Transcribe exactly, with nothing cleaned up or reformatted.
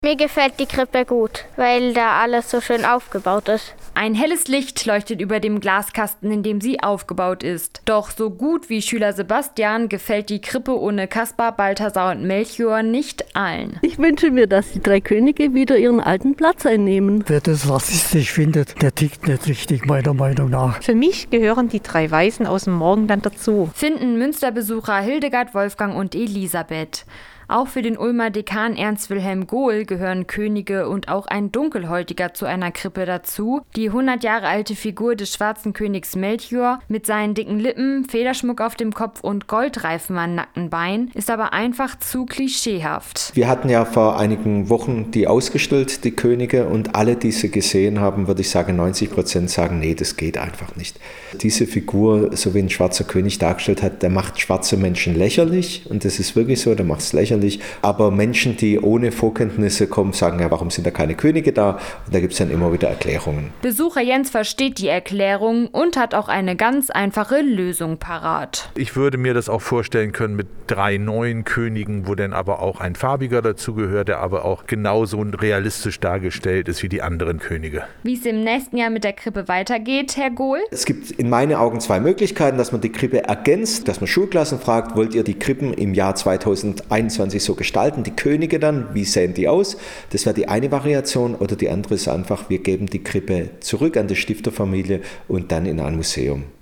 Mir gefällt die Krippe gut, weil da alles so schön aufgebaut ist. Ein helles Licht leuchtet über dem Glaskasten, in dem sie aufgebaut ist. Doch so gut wie Schüler Sebastian gefällt die Krippe ohne Kaspar, Balthasar und Melchior nicht allen. Ich wünsche mir, dass die drei Könige wieder ihren alten Platz einnehmen. Wer das rassistisch findet, der tickt nicht richtig, meiner Meinung nach. Für mich gehören die drei Weisen aus dem Morgenland dazu. Finden Münsterbesucher Hildegard, Wolfgang und Elisabeth. Auch für den Ulmer Dekan Ernst Wilhelm Gohl gehören Könige und auch ein Dunkelhäutiger zu einer Krippe dazu. Die hundert Jahre alte Figur des schwarzen Königs Melchior mit seinen dicken Lippen, Federschmuck auf dem Kopf und Goldreifen an nackten Beinen ist aber einfach zu klischeehaft. Wir hatten ja vor einigen Wochen die ausgestellt, die Könige, und alle, die sie gesehen haben, würde ich sagen, neunzig Prozent sagen, nee, das geht einfach nicht. Diese Figur, so wie ein schwarzer König dargestellt hat, der macht schwarze Menschen lächerlich, und das ist wirklich so, der macht es lächerlich. Aber Menschen, die ohne Vorkenntnisse kommen, sagen ja, warum sind da keine Könige da? Und da gibt es dann immer wieder Erklärungen. Besucher Jens versteht die Erklärung und hat auch eine ganz einfache Lösung parat. Ich würde mir das auch vorstellen können mit drei neuen Königen, wo dann aber auch ein farbiger dazugehört, der aber auch genauso realistisch dargestellt ist wie die anderen Könige. Wie es im nächsten Jahr mit der Krippe weitergeht, Herr Gohl? Es gibt in meinen Augen zwei Möglichkeiten, dass man die Krippe ergänzt, dass man Schulklassen fragt, wollt ihr die Krippen im Jahr zweitausendeinundzwanzig so gestalten, die Könige dann, wie sehen die aus? Das wäre die eine Variation, oder die andere ist einfach, wir geben die Krippe zurück an die Stifterfamilie und dann in ein Museum.